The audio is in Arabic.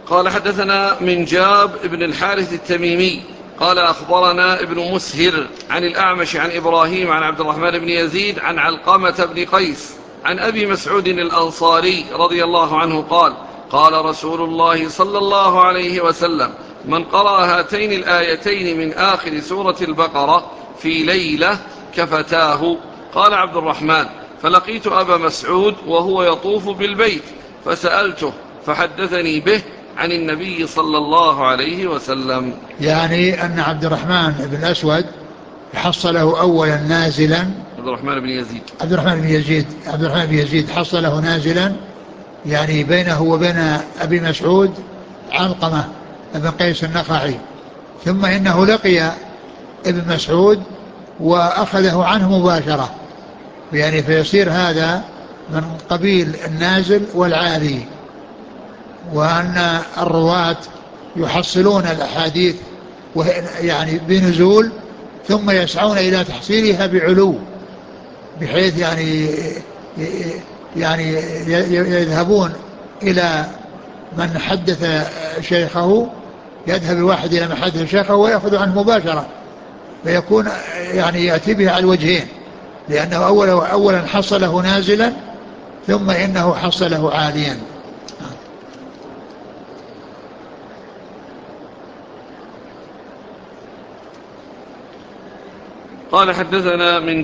قال حدثنا منجاب ابن الحارث التميمي قال أخبرنا ابن مسهر عن الأعمش عن إبراهيم عن عبد الرحمن بن يزيد عن علقمة بن قيس عن أبي مسعود الأنصاري رضي الله عنه قال قال رسول الله صلى الله عليه وسلم من قرأ هاتين الآيتين من آخر سورة البقرة في ليلة كفتاه. قال عبد الرحمن فلقيت أبا مسعود وهو يطوف بالبيت فسألته فحدثني به عن النبي صلى الله عليه وسلم. يعني أن عبد الرحمن بن الأسود حصله أولا نازلا. عبد الرحمن بن يزيد حصله نازلا، يعني بينه وبين أبي مسعود علقمة بن قيس النخعي، ثم إنه لقي ابن مسعود وأخذه عنه مباشرة، يعني فيصير هذا من قبيل النازل والعالي، وأن الرواة يحصلون الأحاديث يعني بنزول ثم يسعون إلى تحصيلها بعلو، بحيث يعني يذهبون إلى من حدث شيخه، يذهب الواحد إلى من حدث شيخه ويأخذ عنه مباشرة، فيكون يعني يأتي به على الوجهين، لأنه أولا حصله نازلا ثم إنه حصله عاليا. قال حدثنا من